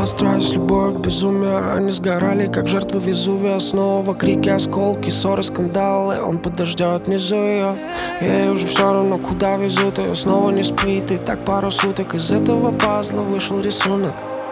была страсть, любовь, безумие. Они сгорали, как жертвы Везувия. Снова крики, осколки, ссоры, скандалы. Он подождет внизу ее. Ей уже все равно, куда везут ее. Снова не спит, и так пару суток. Из этого пазла вышел рисунок.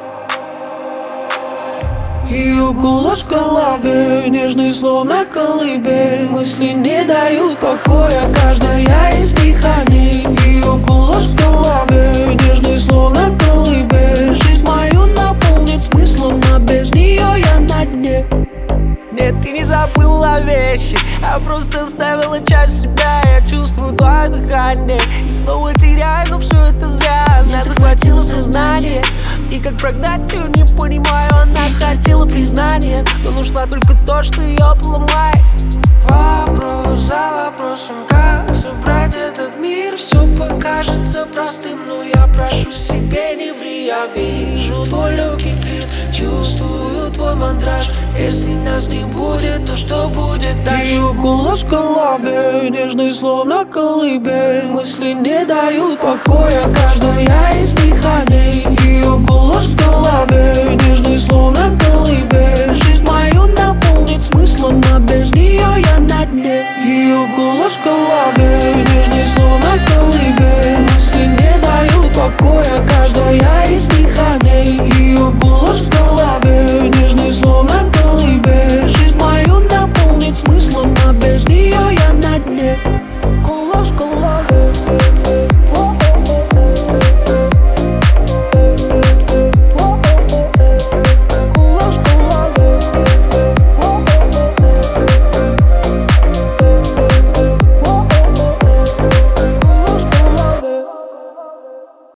Ее голос в голове, нежный, словно колыбель. Мысли не дают покоя, каждая из них о ней. Ее голос в голове, нежный, словно колыбель. Жизнь мою наполнит смыслом, а без нее я на дне. Нет, ты не забыла вещи, а просто оставила часть себя. Я чувствую твое дыхание и снова теряю, но все это зря. Она захватила сознание, и как прогнать ее не понимаю. Она хотела признания, но нашла только то, что ее поломает. Вопрос за вопросом, как собрать этот мир. Все покажется простым, но я прошу себе не ври. Я вижу твой легкий флирт, чувствую твой мандраж. Если нас не будет, то что будет дальше? Ее голос в голове, нежный, словно колыбель. Мысли не дают покоя, каждая из них о ней. Ее